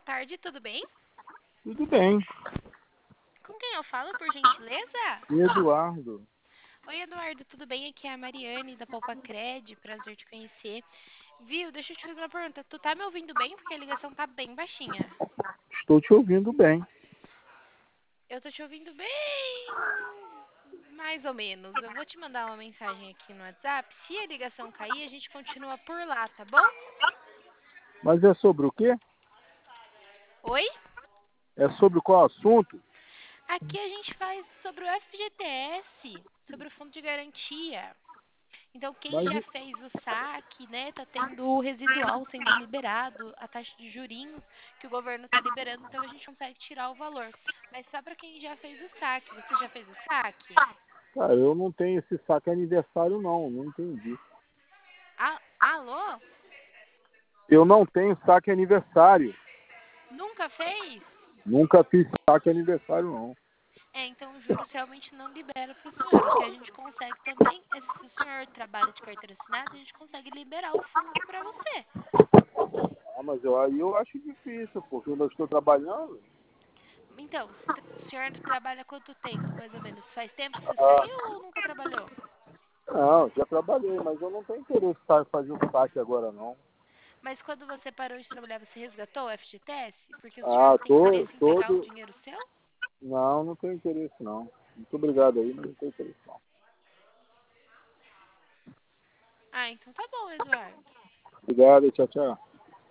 boa tarde, tudo bem? Tudo bem. Com quem eu falo, por gentileza? Eduardo. Oi, Eduardo, tudo bem? Aqui é a Mariane, da Poupa Cred, prazer te conhecer. Viu, deixa eu te fazer uma pergunta. Tu tá me ouvindo bem? Porque a ligação tá bem baixinha. Estou te ouvindo bem. Eu tô te ouvindo bem... mais ou menos. Eu vou te mandar uma mensagem aqui no WhatsApp. Se a ligação cair, a gente continua por lá, tá bom? Mas é sobre o quê? Oi? É sobre qual assunto? Aqui a gente faz sobre o FGTS, sobre o Fundo de Garantia. Então, quem Mas, já fez o saque, né, tá tendo o residual sendo liberado, a taxa de jurinhos que o governo tá liberando, então a gente consegue tirar o valor. Mas só para quem já fez o saque. Você já fez o saque? cara, eu não tenho esse saque aniversário, não entendi. Alô? Eu não tenho saque aniversário. Nunca fez? Nunca fiz saque aniversário, não. Então o juros realmente não libera para o senhor. O que a gente consegue também é, se o senhor trabalha de carteira assinada, a gente consegue liberar o fundo para você. Mas aí eu acho difícil, porque eu não estou trabalhando. Então, o senhor trabalha há quanto tempo, mais ou menos? Faz tempo que você Ah, saiu ou nunca trabalhou? não, já trabalhei, mas eu não tenho interesse em fazer o saque agora, não. Mas quando você parou de trabalhar, você resgatou o FGTS? Porque o senhor Ah, não tem interesse em pegar o todo... dinheiro seu? Não tenho interesse, não. Muito obrigado aí, mas não tenho interesse, não. Então tá bom, Eduardo. Obrigado, tchau, tchau.